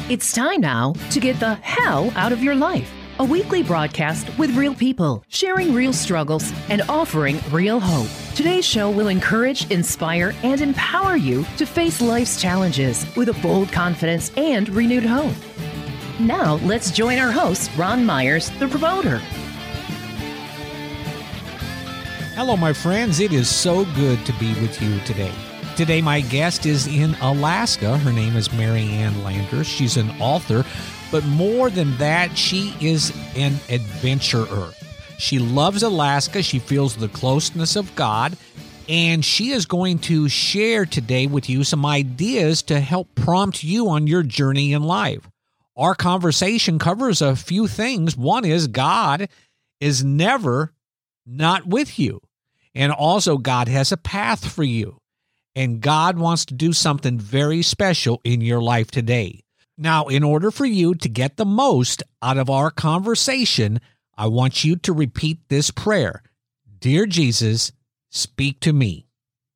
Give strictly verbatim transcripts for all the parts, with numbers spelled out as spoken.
It's time now to get the hell out of your life. A weekly broadcast with real people, sharing real struggles and offering real hope. Today's show will encourage, inspire, and empower you to face life's challenges with a bold confidence and renewed hope. Now, let's join our host, Ron Myers, the promoter. Hello, my friends. It is so good to be with you today. Today, my guest is in Alaska. Her name is Mary Ann Landers. She's an author, but more than that, she is an adventurer. She loves Alaska. She feels the closeness of God, and she is going to share today with you some ideas to help prompt you on your journey in life. Our conversation covers a few things. One is God is never not with you, and also God has a path for you. And God wants to do something very special in your life today. Now, in order for you to get the most out of our conversation, I want you to repeat this prayer. Dear Jesus, speak to me.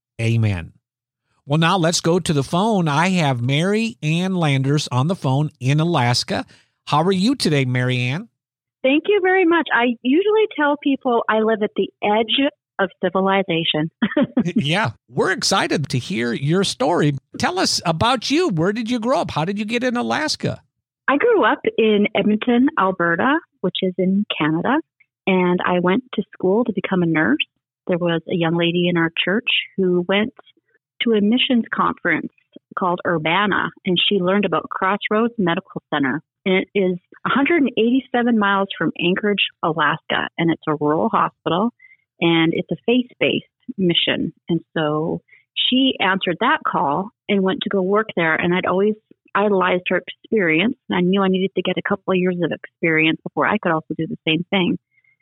Amen. Well, now let's go to the phone. I have Mary Ann Landers on the phone in Alaska. How are you today, Mary Ann? Thank you very much. I usually tell people I live at the edge of civilization. Yeah, we're excited to hear your story. Tell us about you. Where did you grow up? How did you get in Alaska? I grew up in Edmonton, Alberta, which is in Canada, and I went to school to become a nurse. There was a young lady in our church who went to a missions conference called Urbana, and she learned about Crossroads Medical Center. And it is one hundred eighty-seven miles from Anchorage, Alaska, and it's a rural hospital. And it's a faith-based mission. And so she answered that call and went to go work there. And I'd always idolized her experience. And I knew I needed to get a couple of years of experience before I could also do the same thing.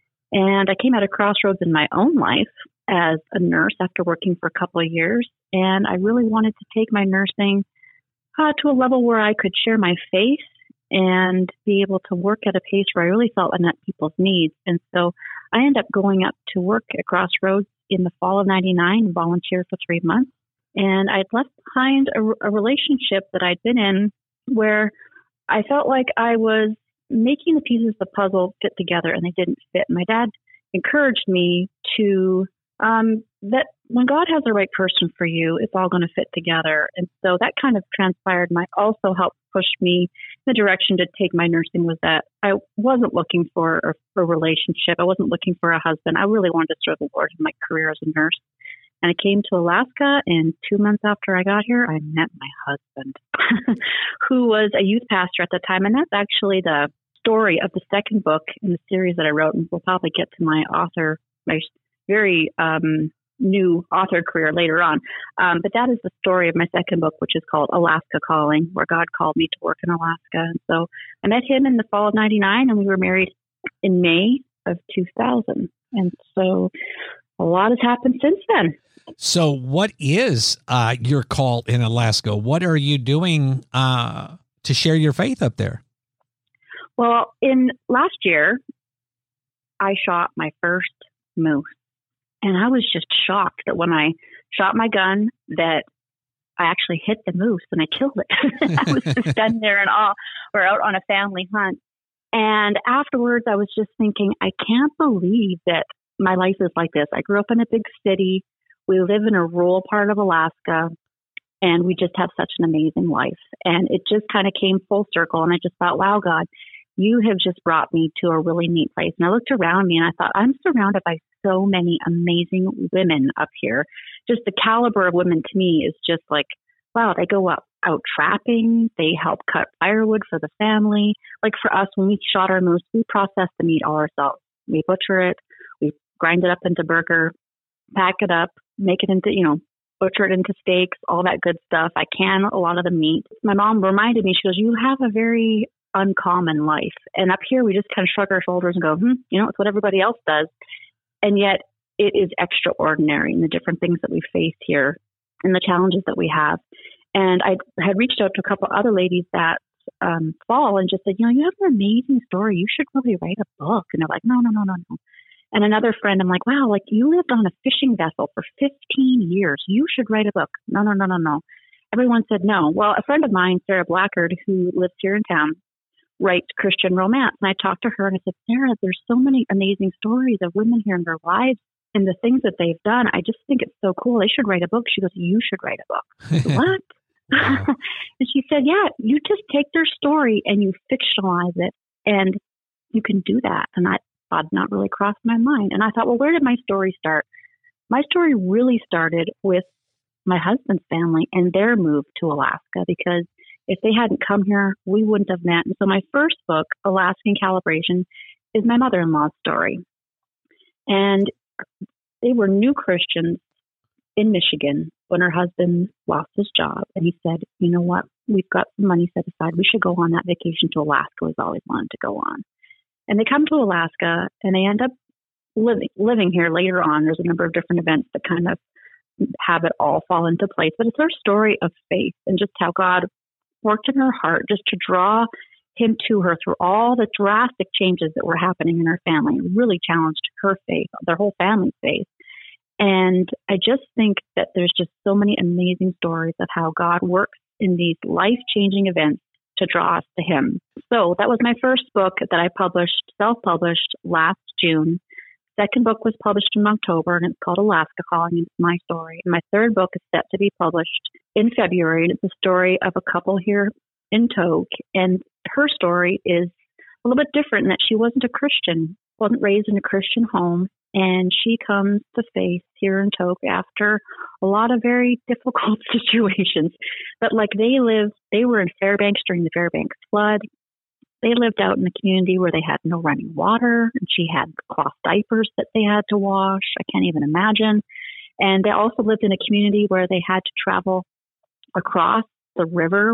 And I came out of Crossroads in my own life as a nurse after working for a couple of years. And I really wanted to take my nursing uh, to a level where I could share my faith and be able to work at a pace where I really felt I met people's needs. And so I ended up going up to work at Crossroads in the fall of ninety-nine and volunteered for three months. And I'd left behind a, a relationship that I'd been in where I felt like I was making the pieces of the puzzle fit together and they didn't fit. My dad encouraged me to, um, that when God has the right person for you, it's all going to fit together. And so that kind of transpired. My also helped push me in the direction to take my nursing was that I wasn't looking for a, a relationship. I wasn't looking for a husband. I really wanted to serve the Lord in my career as a nurse. And I came to Alaska, and two months after I got here, I met my husband, who was a youth pastor at the time. And that's actually the story of the second book in the series that I wrote. And we'll probably get to my author, my very um, new author career later on. Um, but that is the story of my second book, which is called Alaska Calling, where God called me to work in Alaska. And so I met him in the fall of ninety-nine, and we were married in May of two thousand. And so a lot has happened since then. So what is uh, your call in Alaska? What are you doing uh, to share your faith up there? Well, in last year, I shot my first moose. And I was just shocked that when I shot my gun that I actually hit the moose and I killed it. I was just standing there in awe. We're out on a family hunt. And afterwards, I was just thinking, I can't believe that my life is like this. I grew up in a big city. We live in a rural part of Alaska, and we just have such an amazing life. And it just kind of came full circle. And I just thought, wow, God, you have just brought me to a really neat place. And I looked around me and I thought, I'm surrounded by so many amazing women up here. Just the caliber of women to me is just like, wow, they go up out trapping. They help cut firewood for the family. Like for us, when we shot our moose, we process the meat all ourselves. We butcher it, we grind it up into burger, pack it up, make it into, you know, butcher it into steaks, all that good stuff. I can a lot of the meat. My mom reminded me, she goes, you have a very uncommon life. And up here, we just kind of shrug our shoulders and go, hmm, you know, it's what everybody else does. And yet it is extraordinary in the different things that we face here and the challenges that we have. And I had reached out to a couple other ladies that um, fall and just said, you know, you have an amazing story. You should really write a book. And they're like, no, no, no, no, no. And another friend, I'm like, wow, like you lived on a fishing vessel for fifteen years. You should write a book. No, no, no, no, no. everyone said no. Well, a friend of mine, Sarah Blackard, who lives here in town, writes Christian romance. And I talked to her and I said, Sarah, there's so many amazing stories of women here in their lives and the things that they've done. I just think it's so cool. They should write a book. She goes, you should write a book. I said, what? Wow. And she said, yeah, you just take their story and you fictionalize it, and you can do that. And I thought not really crossed my mind. And I thought, well, where did my story start? My story really started with my husband's family and their move to Alaska, because if they hadn't come here, we wouldn't have met. And so my first book, Alaskan Calibration, is my mother-in-law's story. And they were new Christians in Michigan when her husband lost his job. And he said, you know what, we've got some money set aside. We should go on that vacation to Alaska we've always wanted to go on. And they come to Alaska and they end up living, living here later on. There's a number of different events that kind of have it all fall into place. But it's her story of faith and just how God worked in her heart just to draw him to her through all the drastic changes that were happening in her family. It really challenged her faith, their whole family's faith. And I just think that there's just so many amazing stories of how God works in these life-changing events to draw us to him. So that was my first book that I published, self-published last June. Second book was published in October, and it's called Alaska Calling, and it's my story. And my third book is set to be published in February, and it's a story of a couple here in Tok. And her story is a little bit different in that she wasn't a Christian, wasn't raised in a Christian home, and she comes to faith here in Tok after a lot of very difficult situations. But like they lived, they were in Fairbanks during the Fairbanks flood. They lived out in a community where they had no running water, and she had cloth diapers that they had to wash. I can't even imagine. And they also lived in a community where they had to travel across the river,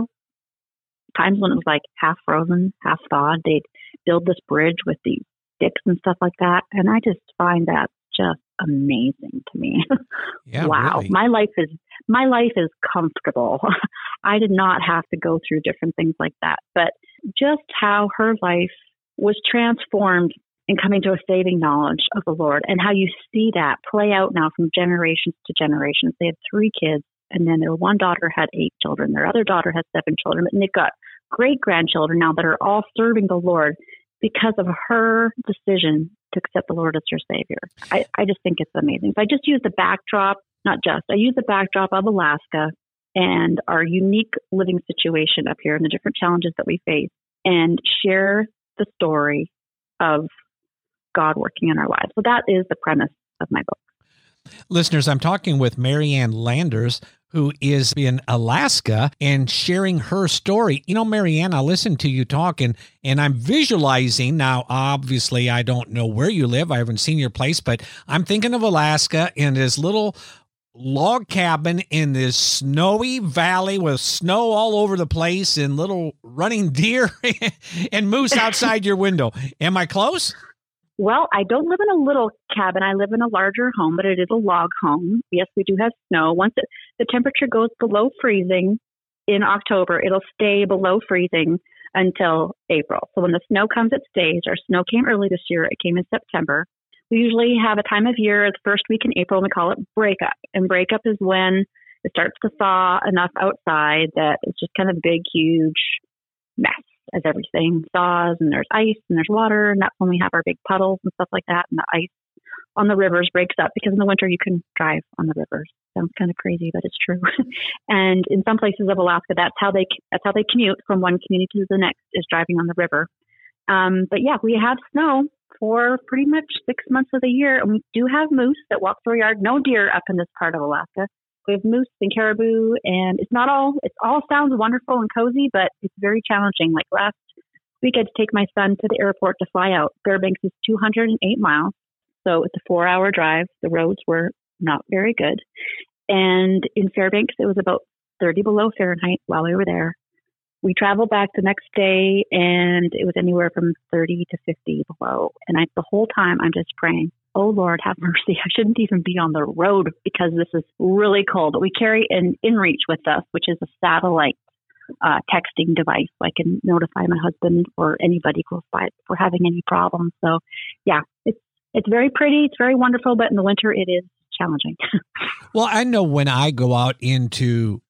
times when it was like half frozen, half thawed. They'd build this bridge with these sticks and stuff like that. And I just find that just amazing to me. Yeah, wow. Really. My life is, my life is comfortable. I did not have to go through different things like that, but just how her life was transformed in coming to a saving knowledge of the Lord, and how you see that play out now from generations to generations. They had three kids, and then their one daughter had eight children. Their other daughter has seven children, and they've got great-grandchildren now that are all serving the Lord because of her decision to accept the Lord as her Savior. I, I just think it's amazing. So I just use the backdrop, not just, I use the backdrop of Alaska and our unique living situation up here and the different challenges that we face, and share the story of God working in our lives. So that is the premise of my book. Listeners, I'm talking with Marianne Landers, who is in Alaska and sharing her story. You know, Marianne, I listened to you talk and, and I'm visualizing. Now, obviously, I don't know where you live. I haven't seen your place, but I'm thinking of Alaska and this little log cabin in this snowy valley with snow all over the place and little running deer and moose outside your window. Am I close? Well, I don't live in a little cabin. I live in a larger home, but it is a log home. Yes, we do have snow. Once it, the temperature goes below freezing in October, it'll stay below freezing until April. So when the snow comes, it stays. Our snow came early this year. It came in September. We usually have a time of year, the first week in April, and we call it breakup. And breakup is when it starts to thaw enough outside that it's just kind of a big, huge mess. As everything thaws and there's ice and there's water, and that's when we have our big puddles and stuff like that, and the ice on the rivers breaks up, because in the winter you can drive on the rivers. Sounds kind of crazy, but it's true. And in some places of Alaska, that's how they that's how they commute from one community to the next, is driving on the river. Um, but yeah, we have snow for pretty much six months of the year, and we do have moose that walk through our yard. No deer up in this part of Alaska. We have moose and caribou, and it's not all, it all sounds wonderful and cozy, but it's very challenging. Like last week, I had to take my son to the airport to fly out. Fairbanks is two hundred eight miles, so it's a four-hour drive. The roads were not very good. And in Fairbanks, it was about thirty below Fahrenheit while we were there. We traveled back the next day, and it was anywhere from thirty to fifty below. And I, the whole time, I'm just praying, oh, Lord, have mercy. I shouldn't even be on the road because this is really cold. But we carry an InReach with us, which is a satellite uh, texting device. So I can notify my husband or anybody close by if we're having any problems. So, yeah, it's it's very pretty. It's very wonderful. But in the winter, it is challenging. Well, I know when I go out into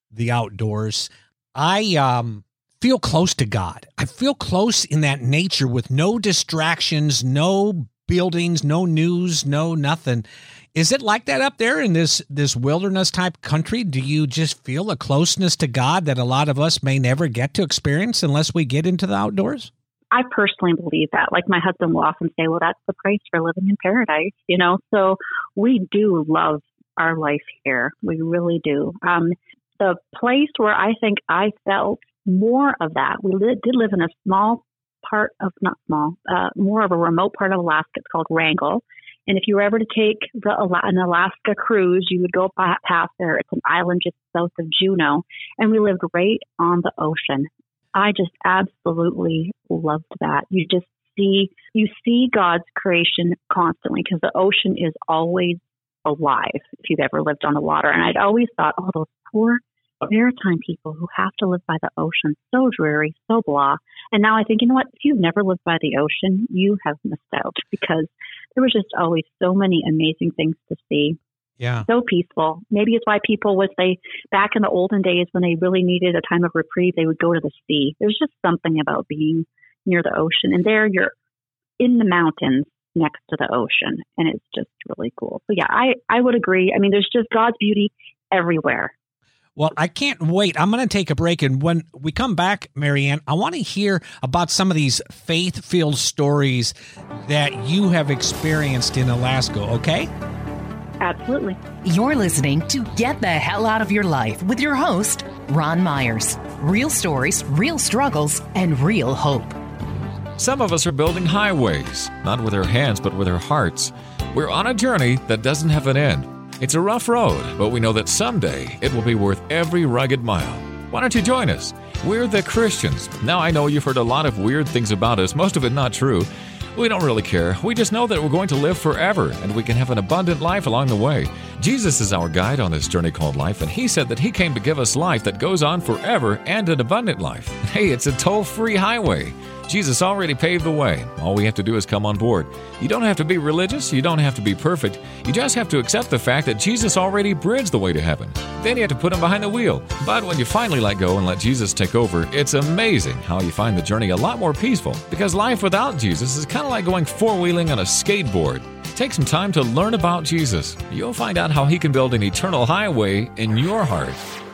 the outdoors, I um, feel close to God. I feel close in that nature with no distractions, no buildings, no news, no nothing. Is it like that up there in this this wilderness type country? Do you just feel a closeness to God that a lot of us may never get to experience unless we get into the outdoors? I personally believe that. Like my husband will often say, well, that's the price for living in paradise, you know? So we do love our life here. We really do. Um, the place where I think I felt more of that, we li- did live in a small part of, not small, uh, more of a remote part of Alaska. It's called Wrangell. And if you were ever to take the an Alaska cruise, you would go past there. It's an island just south of Juneau. And we lived right on the ocean. I just absolutely loved that. You just see, you see God's creation constantly because the ocean is always alive if you've ever lived on the water. And I'd always thought, oh, those poor maritime people who have to live by the ocean, so dreary, so blah. And now I think, you know what? If you've never lived by the ocean, you have missed out because there was just always so many amazing things to see. Yeah. So peaceful. Maybe it's why people would say back in the olden days when they really needed a time of reprieve, they would go to the sea. There's just something about being near the ocean. And there you're in the mountains next to the ocean. And it's just really cool. So yeah, I, I would agree. I mean, there's just God's beauty everywhere. Well, I can't wait. I'm going to take a break. And when we come back, Marianne, I want to hear about some of these faith-filled stories that you have experienced in Alaska, okay? Absolutely. You're listening to Get the Hell Out of Your Life with your host, Ron Myers. Real stories, real struggles, and real hope. Some of us are building highways, not with our hands, but with our hearts. We're on a journey that doesn't have an end. It's a rough road, but we know that someday it will be worth every rugged mile. Why don't you join us? We're the Christians. Now, I know you've heard a lot of weird things about us, most of it not true. We don't really care. We just know that we're going to live forever, and we can have an abundant life along the way. Jesus is our guide on this journey called life, and he said that he came to give us life that goes on forever and an abundant life. Hey, it's a toll-free highway. Jesus already paved the way. All we have to do is come on board. You don't have to be religious. You don't have to be perfect. You just have to accept the fact that Jesus already bridged the way to heaven. Then you have to put him behind the wheel. But when you finally let go and let Jesus take over, it's amazing how you find the journey a lot more peaceful. Because life without Jesus is kind of like going four-wheeling on a skateboard. Take some time to learn about Jesus. You'll find out how he can build an eternal highway in your heart.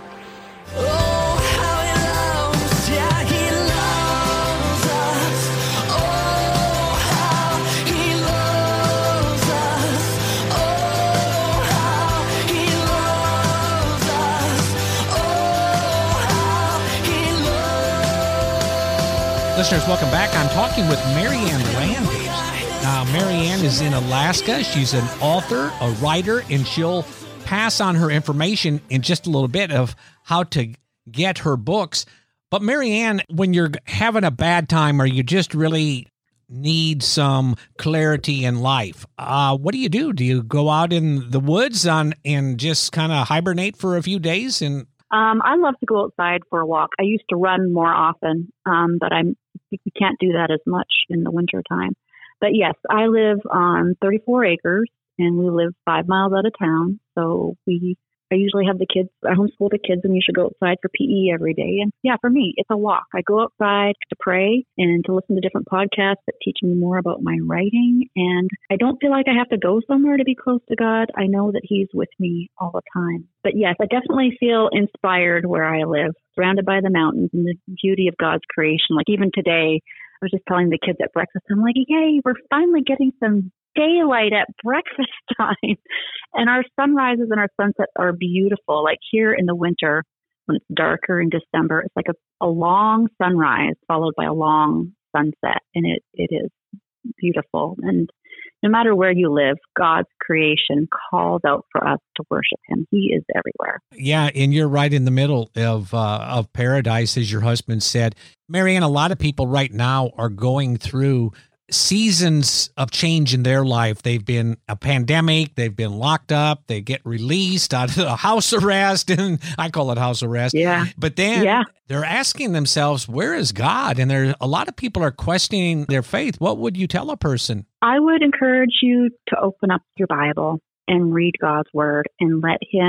Listeners, welcome back. I'm talking with Marianne Landers. Now, Marianne is in Alaska. She's an author, a writer, and she'll pass on her information in just a little bit of how to get her books. But Marianne, when you're having a bad time or you just really need some clarity in life, uh, what do you do? Do you go out in the woods on and just kind of hibernate for a few days? And Um, I love to go outside for a walk. I used to run more often, um, but I'm we can't do that as much in the winter time. But yes, I live on thirty-four acres, and we live five miles out of town. So we, I usually have the kids, I homeschool the kids, and you should go outside for P E every day. And yeah, for me, it's a walk. I go outside to pray and to listen to different podcasts that teach me more about my writing. And I don't feel like I have to go somewhere to be close to God. I know that he's with me all the time. But yes, I definitely feel inspired where I live, surrounded by the mountains and the beauty of God's creation. Like even today, I was just telling the kids at breakfast, I'm like, yay, we're finally getting some daylight at breakfast time. And our sunrises and our sunsets are beautiful. Like here in the winter, when it's darker in December, it's like a, a long sunrise followed by a long sunset. And it, it is beautiful. And no matter where you live, God's creation calls out for us to worship him. He is everywhere. yeah, and you're right in the middle of uh, of paradise, as your husband said. Marianne, a lot of people right now are going through seasons of change in their life. They've been a pandemic, they've been locked up, they get released out of house arrest, and I call it house arrest. Yeah. But then yeah. they're asking themselves, where is God? And there a lot of people are questioning their faith. What would you tell a person? I would encourage you to open up your Bible and read God's word and let him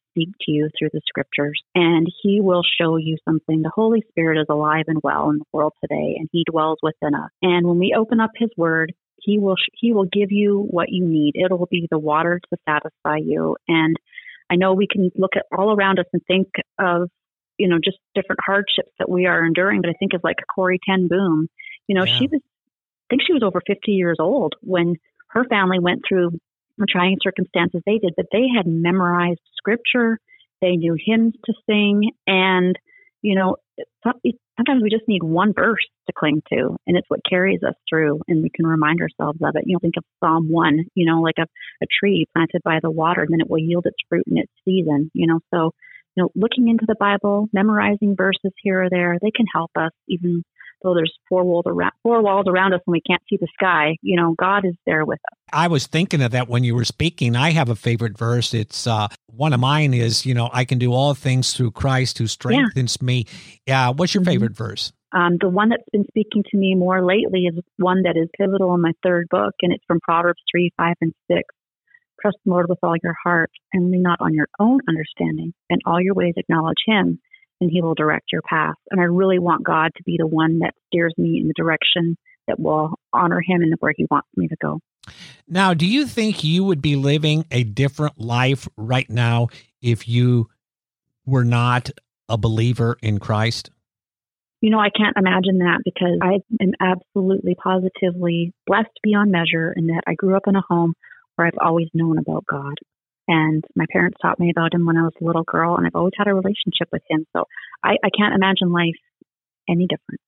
speak to you through the scriptures, and he will show you something. The Holy Spirit is alive and well in the world today, and he dwells within us. And when we open up his word, he will he will give you what you need. It will be the water to satisfy you. And I know we can look at all around us and think of, you know, just different hardships that we are enduring, but I think of like Corrie ten Boom. You know, yeah. she was, I think she was over fifty years old when her family went through the trying circumstances they did, but they had memorized scripture, they knew hymns to sing, and, you know, sometimes we just need one verse to cling to, and it's what carries us through, and we can remind ourselves of it. You know, think of Psalm one, you know, like a, a tree planted by the water, and then it will yield its fruit in its season, you know, so, you know, looking into the Bible, memorizing verses here or there, they can help us, even though there's four walls around, four walls around us and we can't see the sky. You know, God is there with us. I was thinking of that when you were speaking. I have a favorite verse. It's uh, one of mine is, you know, I can do all things through Christ who strengthens yeah. me. Yeah. What's your favorite mm-hmm. verse? Um, the one that's been speaking to me more lately is one that is pivotal in my third book, and it's from Proverbs three, five, and six. Trust the Lord with all your heart and lean not on your own understanding. In all your ways acknowledge him, and he will direct your path. And I really want God to be the one that steers me in the direction that will honor him and where he wants me to go. Now, do you think you would be living a different life right now if you were not a believer in Christ? You know, I can't imagine that, because I am absolutely positively blessed beyond measure in that I grew up in a home where I've always known about God. And my parents taught me about him when I was a little girl, and I've always had a relationship with him. So I, I can't imagine life any different.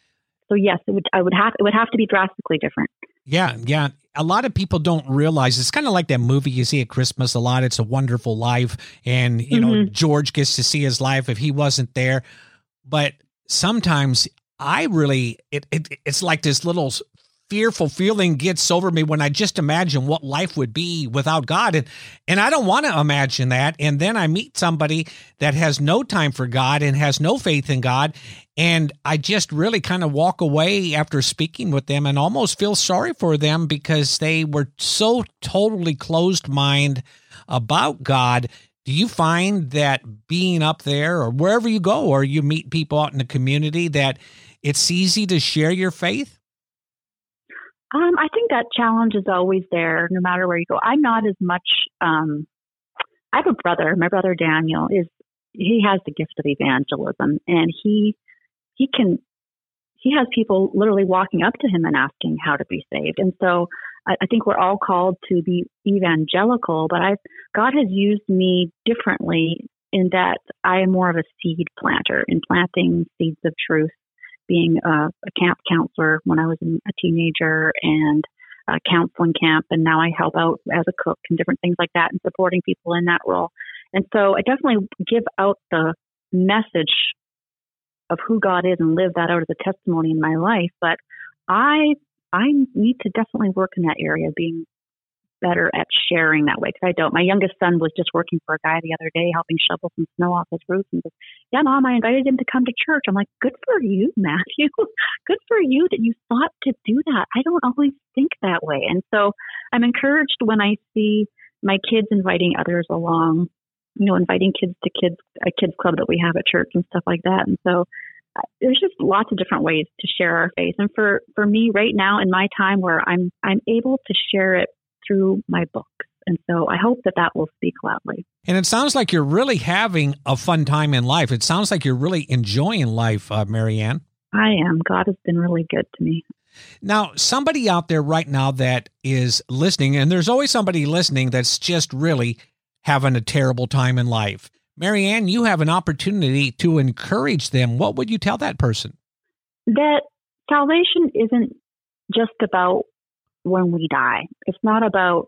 So yes, it would. I would have. It would have to be drastically different. Yeah, yeah. A lot of people don't realize it's kind of like that movie you see at Christmas a lot. It's a Wonderful Life, and you mm-hmm. know George gets to see his life if he wasn't there. But sometimes I really, it, it it's like this little fearful feeling gets over me when I just imagine what life would be without God. And, and I don't want to imagine that. And then I meet somebody that has no time for God and has no faith in God. And I just really kind of walk away after speaking with them and almost feel sorry for them because they were so totally closed mind about God. Do you find that being up there or wherever you go, or you meet people out in the community, that it's easy to share your faith? Um, I think that challenge is always there, no matter where you go. I'm not as much. Um, I have a brother. My brother Daniel is. He has the gift of evangelism, and he he can. He has people literally walking up to him and asking how to be saved. And so I, I think we're all called to be evangelical. But I, God has used me differently in that I am more of a seed planter in planting seeds of truth. Being a, a camp counselor when I was a teenager, and a counseling camp, and now I help out as a cook and different things like that, and supporting people in that role. And so I definitely give out the message of who God is and live that out as a testimony in my life. But I I need to definitely work in that area, being better at sharing that way, because I don't. My youngest son was just working for a guy the other day, helping shovel some snow off his roof, and said, yeah, Mom, I invited him to come to church. I'm like, good for you, Matthew. Good for you that you thought to do that. I don't always think that way. And so I'm encouraged when I see my kids inviting others along, you know, inviting kids to kids, a kids club that we have at church and stuff like that. And so uh, there's just lots of different ways to share our faith. And for, for me right now in my time where I'm, I'm able to share it through my books. And so I hope that that will speak loudly. And it sounds like you're really having a fun time in life. It sounds like you're really enjoying life, uh, Marianne. I am. God has been really good to me. Now, somebody out there right now that is listening, and there's always somebody listening that's just really having a terrible time in life. Marianne, you have an opportunity to encourage them. What would you tell that person? That salvation isn't just about when we die. It's not about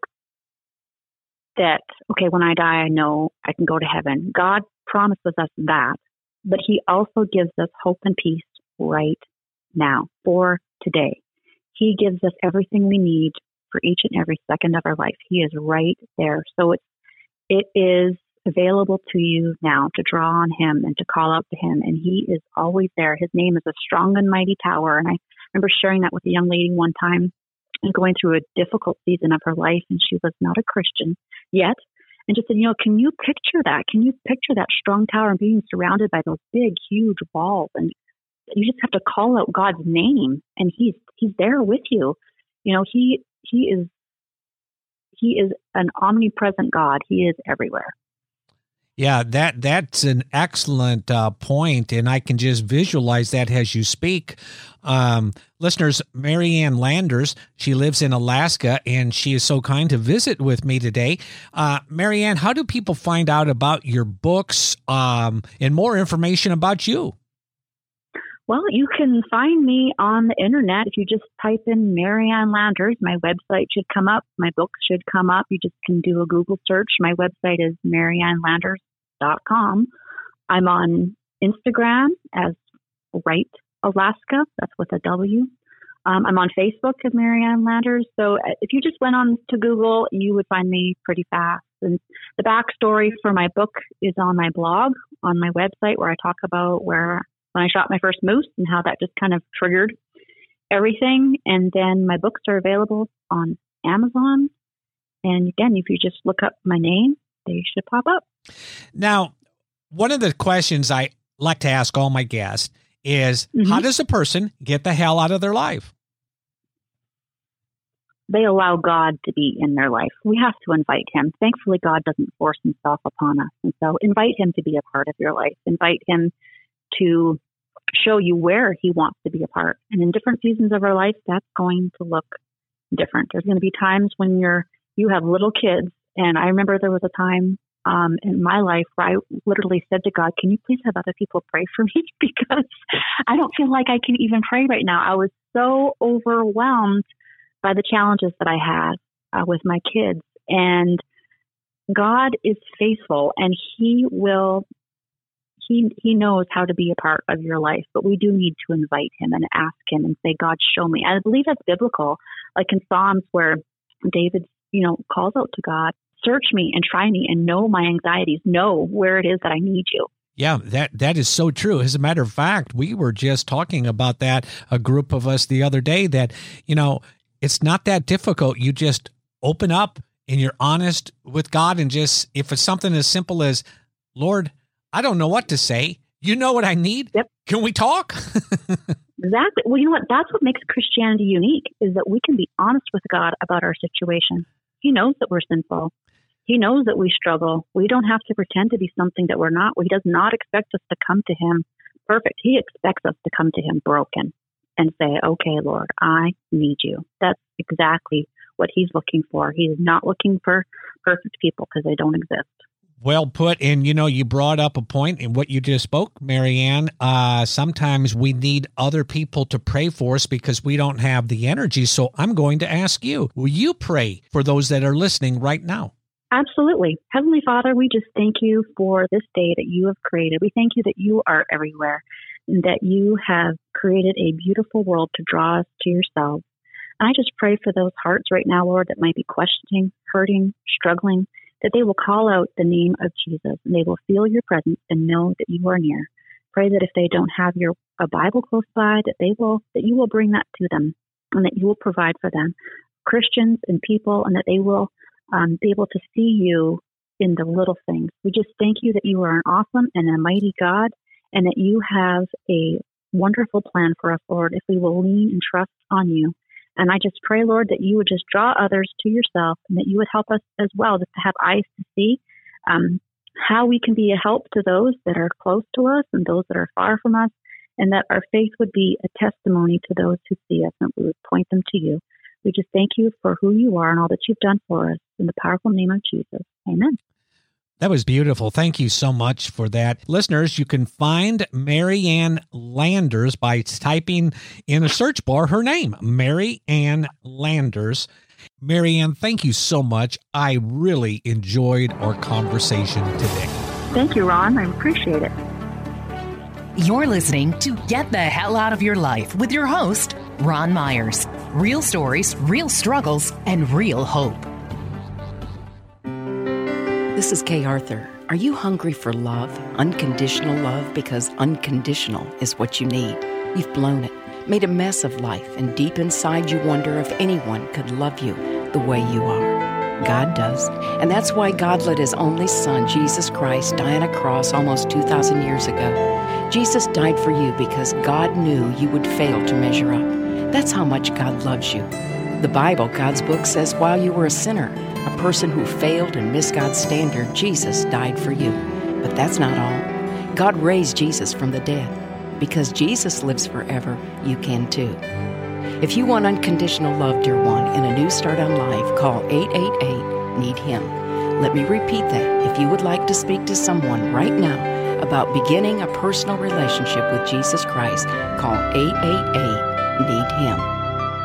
that, okay, when I die, I know I can go to heaven. God promises us that, but he also gives us hope and peace right now, for today. He gives us everything we need for each and every second of our life. He is right there. So it's, it is available to you now to draw on him and to call out to him. And he is always there. His name is a strong and mighty tower. And I remember sharing that with a young lady one time, and going through a difficult season of her life, and she was not a Christian yet. and just said, you know, can you picture that? Can you picture that strong tower and being surrounded by those big, huge walls? And you just have to call out God's name, and he's he's there with you. You know, he he is he is an omnipresent God. He is everywhere. Yeah, that that's an excellent uh, point, and I can just visualize that as you speak. Um, listeners, Marianne Landers, she lives in Alaska, and she is so kind to visit with me today. Uh, Marianne, how do people find out about your books um, and more information about you? Well, you can find me on the internet. If you just type in Marianne Landers, my website should come up. My books should come up. You just can do a Google search. My website is marianne landers dot com. I'm on Instagram as Right Alaska. That's with a W. Um, I'm on Facebook as Marianne Landers. So if you just went on to Google, you would find me pretty fast. And the backstory for my book is on my blog, on my website, where I talk about where when I shot my first moose and how that just kind of triggered everything. And then my books are available on Amazon. And again, if you just look up my name, they should pop up. Now, one of the questions I like to ask all my guests is, mm-hmm. how does a person get the hell out of their life? They allow God to be in their life. We have to invite him. Thankfully, God doesn't force himself upon us. And so invite him to be a part of your life. Invite him to show you where he wants to be a part. And in different seasons of our life, that's going to look different. There's going to be times when you're, you have little kids. And I remember there was a time um, in my life where I literally said to God, can you please have other people pray for me? Because I don't feel like I can even pray right now. I was so overwhelmed by the challenges that I had uh, with my kids. And God is faithful, and he will He he knows how to be a part of your life, but we do need to invite him and ask him and say, God, show me. I believe that's biblical, like in Psalms where David, you know, calls out to God, search me and try me and know my anxieties, know where it is that I need you. Yeah, that that is so true. As a matter of fact, we were just talking about that, a group of us the other day, that, you know, it's not that difficult. You just open up and you're honest with God, and just, if it's something as simple as, Lord, I don't know what to say. You know what I need? Yep. Can we talk? Exactly. Well, you know what? That's what makes Christianity unique, is that we can be honest with God about our situation. He knows that we're sinful. He knows that we struggle. We don't have to pretend to be something that we're not. He does not expect us to come to him perfect. He expects us to come to him broken and say, okay, Lord, I need you. That's exactly what he's looking for. He is not looking for perfect people, because they don't exist. Well put. And, you know, you brought up a point in what you just spoke, Marianne. Uh, sometimes we need other people to pray for us because we don't have the energy. So I'm going to ask you, will you pray for those that are listening right now? Absolutely. Heavenly Father, we just thank you for this day that you have created. We thank you that you are everywhere, and that you have created a beautiful world to draw us to yourself. And I just pray for those hearts right now, Lord, that might be questioning, hurting, struggling, that they will call out the name of Jesus, and they will feel your presence and know that you are near. Pray that if they don't have your a Bible close by, that they will that you will bring that to them, and that you will provide for them, Christians and people, and that they will um, be able to see you in the little things. We just thank you that you are an awesome and a mighty God, and that you have a wonderful plan for us, Lord, if we will lean and trust on you. And I just pray, Lord, that you would just draw others to yourself, and that you would help us as well just to have eyes to see um, how we can be a help to those that are close to us and those that are far from us, and that our faith would be a testimony to those who see us, and we would point them to you. We just thank you for who you are and all that you've done for us. In the powerful name of Jesus, amen. That was beautiful. Thank you so much for that. Listeners, you can find Marianne Landers by typing in a search bar her name, Marianne Landers. Marianne, thank you so much. I really enjoyed our conversation today. Thank you, Ron. I appreciate it. You're listening to Get the Hell Out of Your Life with your host, Ron Myers. Real stories, real struggles, and real hope. This is Kay Arthur. Are you hungry for love, unconditional love? Because unconditional is what you need. You've blown it, made a mess of life, and deep inside you wonder if anyone could love you the way you are. God does. And that's why God let His only Son, Jesus Christ, die on a cross almost two thousand years ago. Jesus died for you because God knew you would fail to measure up. That's how much God loves you. The Bible, God's book, says while you were a sinner, a person who failed and missed God's standard, Jesus died for you. But that's not all. God raised Jesus from the dead. Because Jesus lives forever, you can too. If you want unconditional love, dear one, and a new start on life, call eight eight eight, need him. Let me repeat that. If you would like to speak to someone right now about beginning a personal relationship with Jesus Christ, call eight eight eight, need him.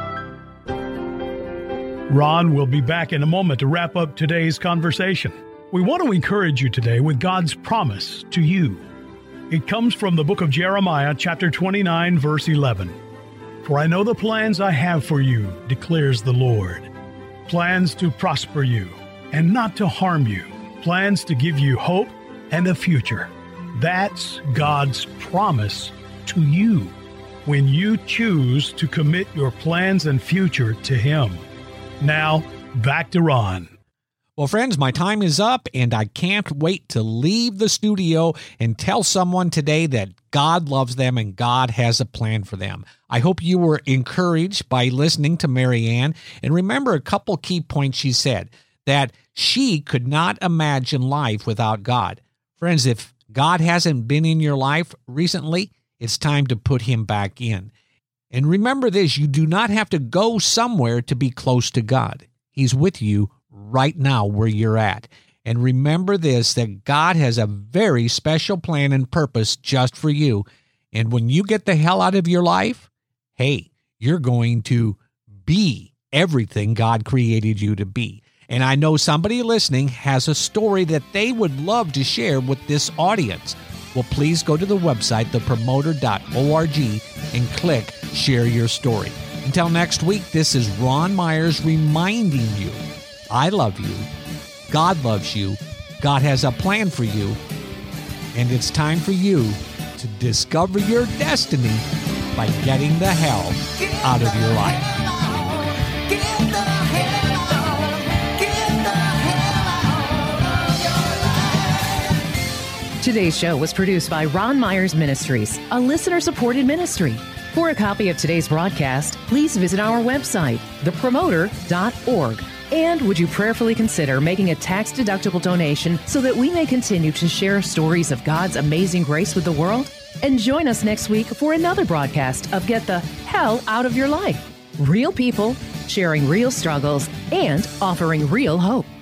Ron will be back in a moment to wrap up today's conversation. We want to encourage you today with God's promise to you. It comes from the book of Jeremiah, chapter twenty-nine, verse eleven. For I know the plans I have for you, declares the Lord. Plans to prosper you and not to harm you. Plans to give you hope and a future. That's God's promise to you when you choose to commit your plans and future to Him. Now, back to Ron. Well, friends, my time is up, and I can't wait to leave the studio and tell someone today that God loves them and God has a plan for them. I hope you were encouraged by listening to Marianne. And remember a couple key points she said, that she could not imagine life without God. Friends, if God hasn't been in your life recently, it's time to put Him back in. And remember this, you do not have to go somewhere to be close to God. He's with you right now where you're at. And remember this, that God has a very special plan and purpose just for you. And when you get the hell out of your life, hey, you're going to be everything God created you to be. And I know somebody listening has a story that they would love to share with this audience. Well, please go to the website, the promoter dot org, and click Share Your Story. Until next week, this is Ron Myers reminding you, I love you, God loves you, God has a plan for you, and it's time for you to discover your destiny by getting the hell out of your life. Today's show was produced by Ron Myers Ministries, a listener-supported ministry. For a copy of today's broadcast, please visit our website, the promoter dot org. And would you prayerfully consider making a tax-deductible donation so that we may continue to share stories of God's amazing grace with the world? And join us next week for another broadcast of Get the Hell Out of Your Life. Real people, sharing real struggles, and offering real hope.